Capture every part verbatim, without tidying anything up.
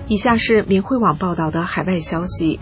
以下是明慧网报道的海外消息，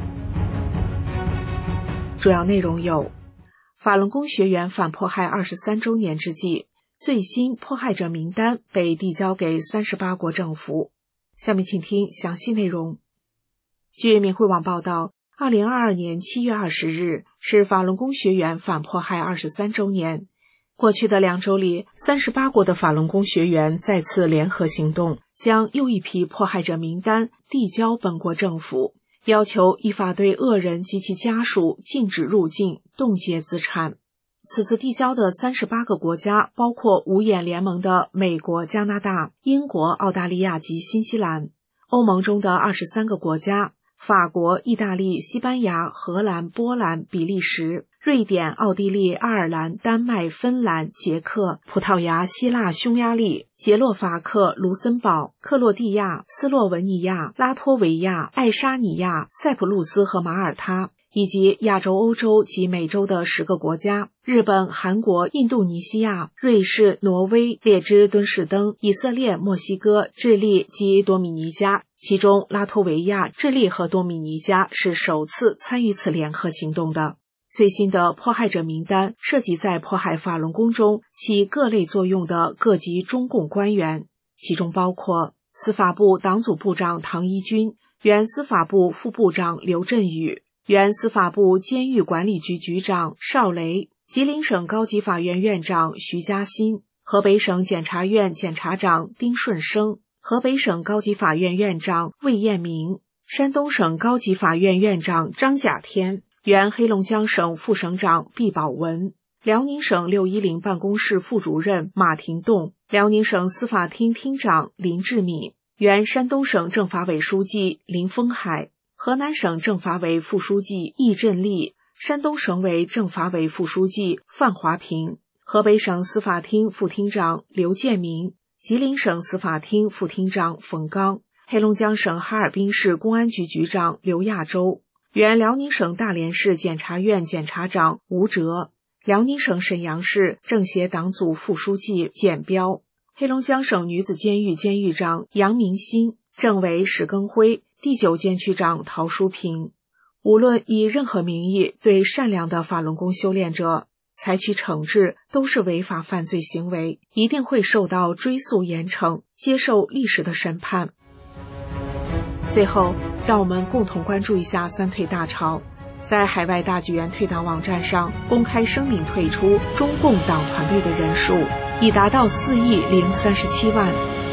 主要内容有：法轮功学员反迫害二十三周年之际，最新迫害者名单被递交给三十八国政府。下面请听详细内容。据明慧网报道，二零二二年七月二十日是法轮功学员反迫害二十三周年。过去的两周里，三十八国的法轮功学员再次联合行动，将又一批迫害者名单递交本国政府，要求依法对恶人及其家属禁止入境、冻结资产。此次递交的三十八个国家包括五眼联盟的美国、加拿大、英国、澳大利亚及新西兰，欧盟中的二十三个国家，法国、意大利、西班牙、荷兰、波兰、比利时、瑞典、奥地利、爱尔兰、丹麦、芬兰、捷克、葡萄牙、希腊、匈牙利、捷洛伐克、卢森堡、克罗地亚、斯洛文尼亚、拉脱维亚、爱沙尼亚、塞浦路斯和马耳他，以及亚洲、欧洲及美洲的十个国家，日本、韩国、印度尼西亚、瑞士、挪威、列支敦士登、以色列、墨西哥、智利及多米尼加，其中拉脱维亚、智利和多米尼加是首次参与此联合行动的。最新的迫害者名单涉及在迫害法轮功中起各类作用的各级中共官员，其中包括司法部党组部长唐一军、原司法部副部长刘振宇、原司法部监狱管理局局长邵雷、吉林省高级法院院长徐嘉欣、河北省检察院检察长丁顺生、河北省高级法院院长魏彦明、山东省高级法院院长张甲天、原黑龙江省副省长毕宝文、辽宁省六一零办公室副主任马廷栋、辽宁省司法厅厅长林志敏、原山东省政法委书记林峰海、河南省政法委副书记易振立、山东省委政法委副书记范华平、河北省司法厅副厅长刘建民、吉林省司法厅副厅长冯刚、黑龙江省哈尔滨市公安局局长刘亚洲、原辽宁省大连市检察院检察长吴哲、辽宁省沈阳市政协党组副书记简彪、黑龙江省女子监狱监狱长杨明新、政委史庚辉、第九监区长陶淑平。无论以任何名义对善良的法轮功修炼者采取惩治，都是违法犯罪行为，一定会受到追诉严惩，接受历史的审判。最后，让我们共同关注一下三退大潮。在海外大剧院退党网站上公开声明退出中共党团队的人数已达到四亿零三十七万。